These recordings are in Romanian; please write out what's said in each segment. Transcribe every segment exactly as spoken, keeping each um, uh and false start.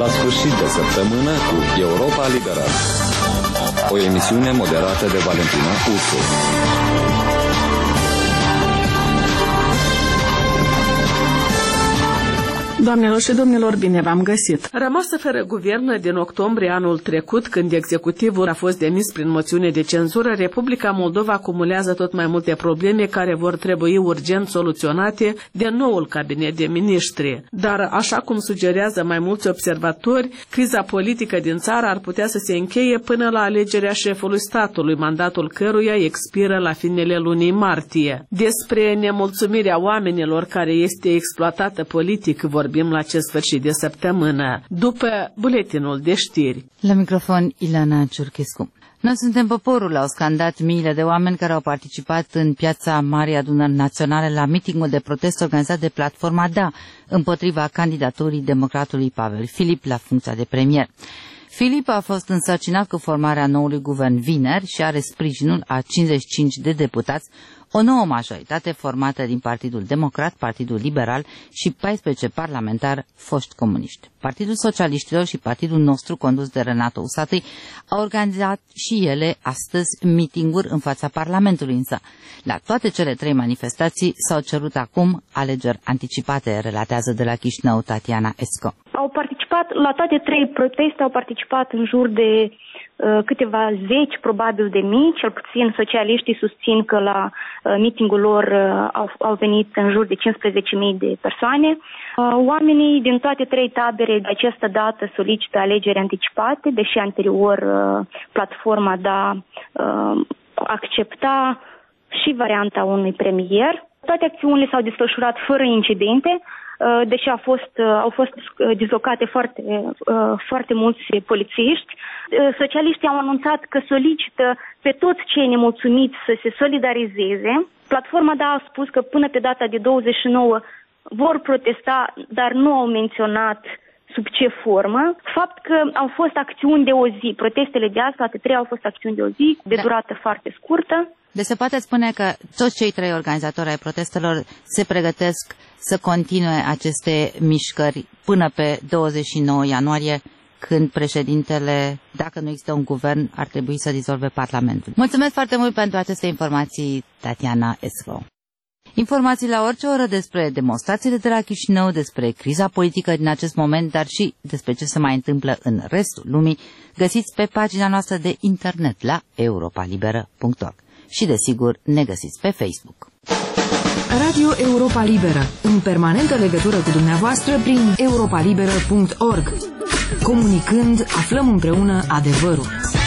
sfârșit de săptămână cu Europa Liberă, o emisiune moderată de Valentina Ursu. Doamnelor și domnilor, bine v-am găsit. Rămasă fără guvern din octombrie anul trecut, când executivul a fost demis prin moțiune de cenzură, Republica Moldova acumulează tot mai multe probleme care vor trebui urgent soluționate de noul cabinet de miniștri. Dar, așa cum sugerează mai mulți observatori, criza politică din țară ar putea să se încheie până la alegerea șefului statului, mandatul căruia expiră la finele lunii martie. Despre nemulțumirea oamenilor care este exploatată politic vorbim la acest sfârșit de săptămână, după buletinul de știri. La microfon, Ilana Ciurchescu. Noi suntem poporul, au scandat miile de oameni care au participat în piața Marii Adunări Naționale la mitingul de protest organizat de platforma Da împotriva candidaturii democratului Pavel Filip la funcția de premier. Filip a fost însărcinat cu formarea noului guvern vineri și are sprijinul a cincizeci și cinci de deputați, o nouă majoritate formată din Partidul Democrat, Partidul Liberal și paisprezece parlamentari foști comuniști. Partidul Socialiștilor și Partidul nostru, condus de Renato Usatăi, au organizat și ele astăzi mitinguri în fața Parlamentului, însă la toate cele trei manifestații s-au cerut acum alegeri anticipate, relatează de la Chișinău Tatiana Esco. Au participat, la toate trei proteste au participat în jur de uh, câteva zeci, probabil de mii, cel puțin socialiștii susțin că la uh, mitingul lor uh, au, au venit în jur de cincisprezece mii de persoane. Uh, oamenii din toate trei tabere de această dată solicită alegeri anticipate, deși anterior uh, platforma Da uh, accepta și varianta unui premier. Toate acțiunile s-au desfășurat fără incidente, deși au fost, au fost dislocate foarte, foarte mulți polițiști. Socialiștii au anunțat că solicită pe toți cei nemulțumiți să se solidarizeze. Platforma Da a spus că până pe data de douăzeci și nouă vor protesta, dar nu au menționat sub ce formă. Fapt că au fost acțiuni de o zi. Protestele de azi, toate trei au fost acțiuni de o zi, de da. durată foarte scurtă. Deci se poate spune că toți cei trei organizatori ai protestelor se pregătesc să continue aceste mișcări până pe douăzeci și nouă ianuarie, când președintele, dacă nu există un guvern, ar trebui să dizolve Parlamentul. Mulțumesc foarte mult pentru aceste informații, Tatiana Esco. Informații la orice oră despre demonstrațiile de la Chișinău, despre criza politică din acest moment, dar și despre ce se mai întâmplă în restul lumii, găsiți pe pagina noastră de internet la europa liberă punct org. Și, desigur, ne găsiți pe Facebook. Radio Europa Liberă, în permanentă legătură cu dumneavoastră prin europa liberă punct org. Comunicând, aflăm împreună adevărul.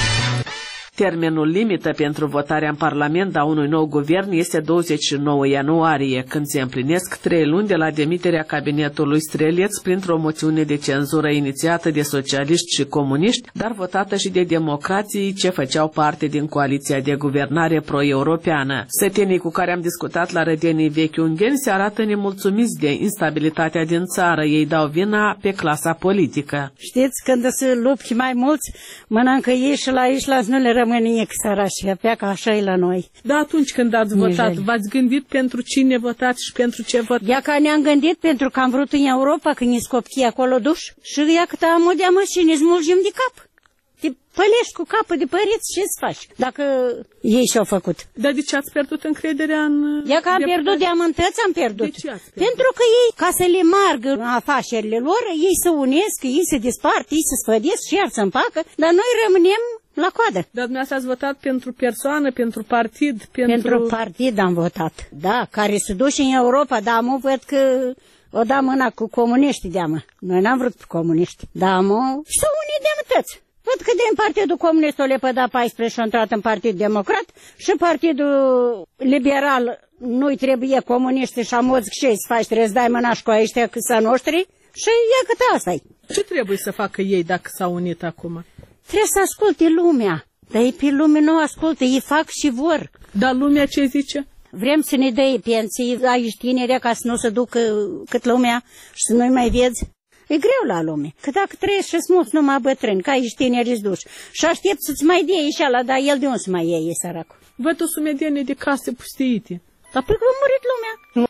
Termenul limită pentru votarea în Parlament a unui nou guvern este douăzeci și nouă ianuarie, când se împlinesc trei luni de la demiterea cabinetului Streleț printr-o moțiune de cenzură inițiată de socialiști și comuniști, dar votată și de democrații ce făceau parte din coaliția de guvernare pro-europeană. Sătenii cu care am discutat la Rădenii Vechi Ungheni se arată nemulțumiți de instabilitatea din țară. Ei dau vina pe clasa politică. Știți, când se lupți mai mulți, mănâncă ei și la ei și la nu le rămâne nimic, sărași, pleacă așa e la noi. Da, atunci când ați votat, v-ați gândit pentru cine votați și pentru ce votați? Ia că ne-am gândit pentru că am vrut în Europa, când ne scopchii acolo duș, și ia că am o deamă și ne smulgem de cap. Te pălești cu capul de păreți, ce-ți faci? Dacă ei și-au făcut. Dar de ce ați pierdut încrederea în... Ia că am pierdut de amântăți, am pierdut. De ce ați pierdut? Pentru că ei, ca să le margă afacerile lor, ei se unesc, ei se despart, ei se sfădesc și iar să împacă, dar noi rămânem la coadă. Dar dumneavoastră ați votat pentru persoană, pentru partid, pentru... Pentru partid am votat, da, care se duce în Europa, dar am văd că o da mâna cu comuniștii deamă. Noi n-am vrut comuniști, dar am o... să unii deamătăți. Văd că din Partidul Comunist o lepăda paisprezece și a intrat în Partid Democrat și Partidul Liberal nu-i trebuie comuniști și amoz și să faci, trebuie să dai mâna și cu ăștia că să noștri și e cât asta-i. Ce trebuie să facă ei dacă s-au unit acum? Trebuie să asculte lumea, dar ei pe lume nu ascultă, ei fac și vor. Dar lumea ce zice? Vrem să ne dea pensii aici tineri ca să nu se ducă cât lumea și să nu-i mai vezi. E greu la lume, că dacă trăiesc și smulți numai bătrâni, ca aici tineri-ți duși și aștept să-ți mai dea și ala, dar el de unde să mai iei, săracul? Văd o sumedenie de case pustiite. Dar pe că a murit lumea.